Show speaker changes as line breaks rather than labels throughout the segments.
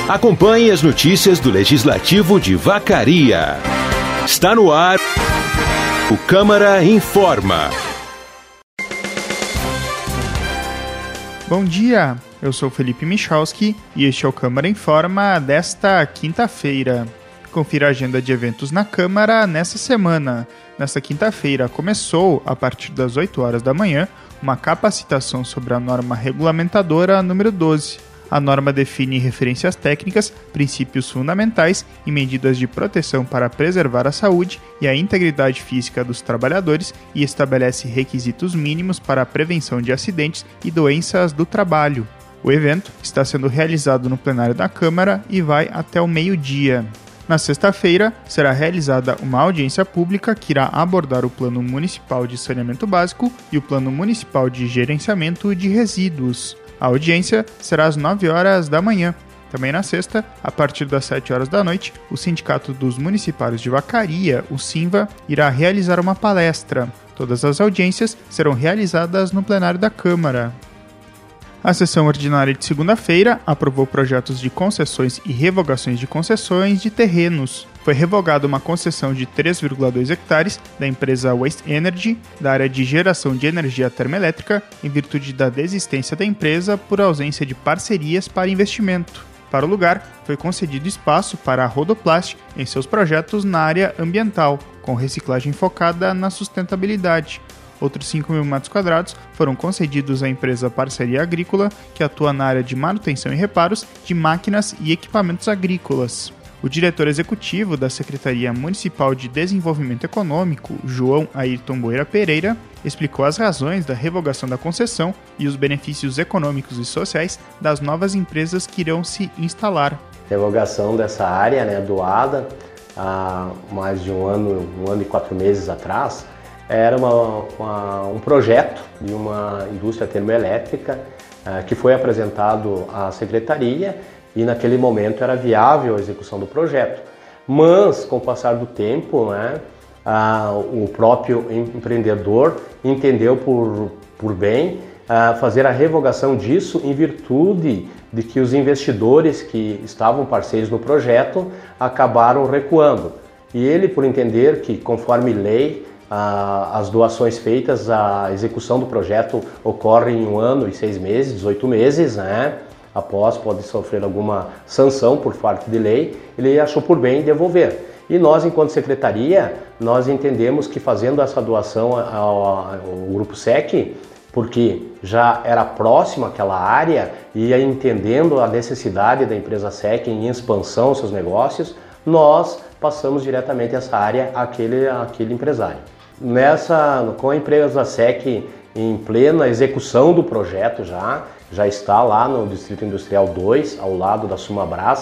Acompanhe as notícias do Legislativo de Vacaria. Está no ar o Câmara Informa.
Bom dia, eu sou Felipe Michalski e este é o Câmara Informa desta quinta-feira. Confira a agenda de eventos na Câmara nesta semana. Nesta quinta-feira começou, a partir das 8 horas da manhã, uma capacitação sobre a norma regulamentadora número 12. A norma define referências técnicas, princípios fundamentais e medidas de proteção para preservar a saúde e a integridade física dos trabalhadores e estabelece requisitos mínimos para a prevenção de acidentes e doenças do trabalho. O evento está sendo realizado no plenário da Câmara e vai até o meio-dia. Na sexta-feira, será realizada uma audiência pública que irá abordar o Plano Municipal de Saneamento Básico e o Plano Municipal de Gerenciamento de Resíduos. A audiência será às 9 horas da manhã. Também na sexta, a partir das 7 horas da noite, o Sindicato dos Municipários de Vacaria, o SINVA, irá realizar uma palestra. Todas as audiências serão realizadas no plenário da Câmara. A sessão ordinária de segunda-feira aprovou projetos de concessões e revogações de concessões de terrenos. Foi revogada uma concessão de 3,2 hectares da empresa Waste Energy, da área de geração de energia termoelétrica, em virtude da desistência da empresa por ausência de parcerias para investimento. Para o lugar, foi concedido espaço para a Rodoplast em seus projetos na área ambiental, com reciclagem focada na sustentabilidade. Outros 5.000 metros quadrados foram concedidos à empresa Parceria Agrícola, que atua na área de manutenção e reparos de máquinas e equipamentos agrícolas. O diretor executivo da Secretaria Municipal de Desenvolvimento Econômico, João Ayrton Boeira Pereira, explicou as razões da revogação da concessão e os benefícios econômicos e sociais das novas empresas que irão se instalar.
Revogação dessa área, doada há mais de um ano e 4 meses atrás, era um projeto de uma indústria termoelétrica que foi apresentado à Secretaria e naquele momento era viável a execução do projeto. Mas, com o passar do tempo, o próprio empreendedor entendeu por bem fazer a revogação disso em virtude de que os investidores que estavam parceiros no projeto acabaram recuando. E ele, por entender que, conforme lei, as doações feitas, a execução do projeto ocorre em 1 ano e 6 meses, 18 meses, após pode sofrer alguma sanção por parte de lei, ele achou por bem devolver. E nós, enquanto secretaria, nós entendemos que fazendo essa doação ao Grupo SEC, porque já era próximo àquela área e entendendo a necessidade da empresa SEC em expansão aos seus negócios, nós passamos diretamente essa área àquele empresário. Com a empresa SEC em plena execução do projeto já está lá no Distrito Industrial 2, ao lado da Sumabras,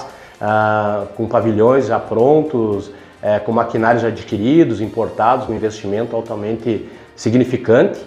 com pavilhões já prontos, com maquinários já adquiridos, importados, com investimento altamente significante,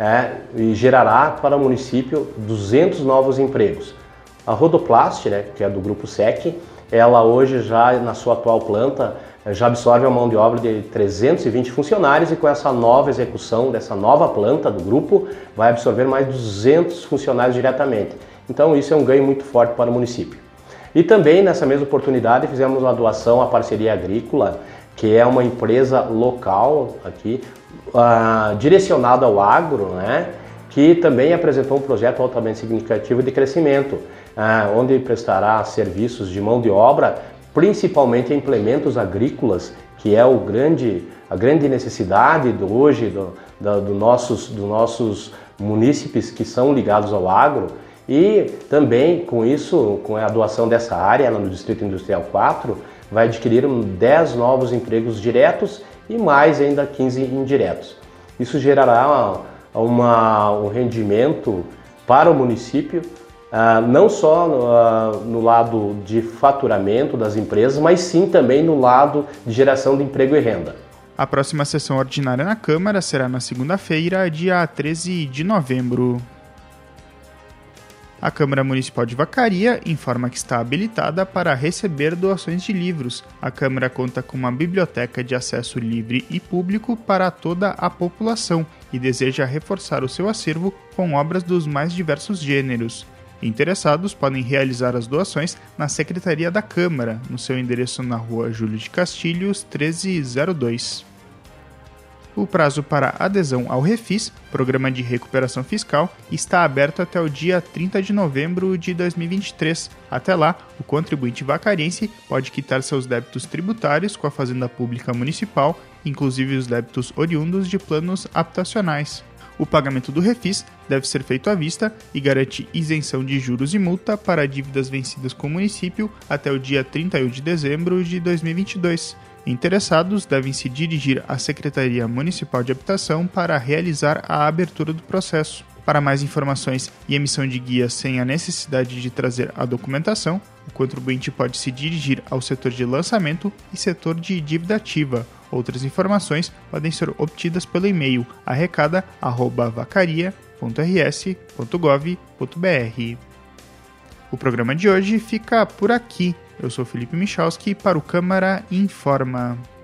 e gerará para o município 200 novos empregos. A Rodoplast, que é do Grupo SEC, ela hoje já na sua atual planta já absorve uma mão de obra de 320 funcionários e com essa nova execução dessa nova planta do grupo vai absorver mais 200 funcionários diretamente. Então isso é um ganho muito forte para o município. E também nessa mesma oportunidade fizemos uma doação à Parceria Agrícola, que é uma empresa local aqui, direcionada ao agro, que também apresentou um projeto altamente significativo de crescimento, onde prestará serviços de mão de obra, principalmente implementos agrícolas, que é a grande necessidade hoje dos nossos munícipes que são ligados ao agro. E também com isso, com a doação dessa área no Distrito Industrial 4, vai adquirir 10 novos empregos diretos e mais ainda 15 indiretos. Isso gerará um rendimento para o município, não só no lado de faturamento das empresas, mas sim também no lado de geração de emprego e renda.
A próxima sessão ordinária na Câmara será na segunda-feira, dia 13 de novembro. A Câmara Municipal de Vacaria informa que está habilitada para receber doações de livros. A Câmara conta com uma biblioteca de acesso livre e público para toda a população e deseja reforçar o seu acervo com obras dos mais diversos gêneros. Interessados podem realizar as doações na Secretaria da Câmara, no seu endereço na Rua Júlio de Castilhos, 1302. O prazo para adesão ao Refis, Programa de Recuperação Fiscal, está aberto até o dia 30 de novembro de 2023. Até lá, o contribuinte vacariense pode quitar seus débitos tributários com a Fazenda Pública Municipal, inclusive os débitos oriundos de planos habitacionais. O pagamento do Refis deve ser feito à vista e garante isenção de juros e multa para dívidas vencidas com o município até o dia 31 de dezembro de 2022. Interessados devem se dirigir à Secretaria Municipal de Habitação para realizar a abertura do processo. Para mais informações e emissão de guias sem a necessidade de trazer a documentação, o contribuinte pode se dirigir ao setor de lançamento e setor de dívida ativa. Outras informações podem ser obtidas pelo e-mail arrecada@vacaria.rs.gov.br. O programa de hoje fica por aqui. Eu sou Felipe Michalski para o Câmara Informa.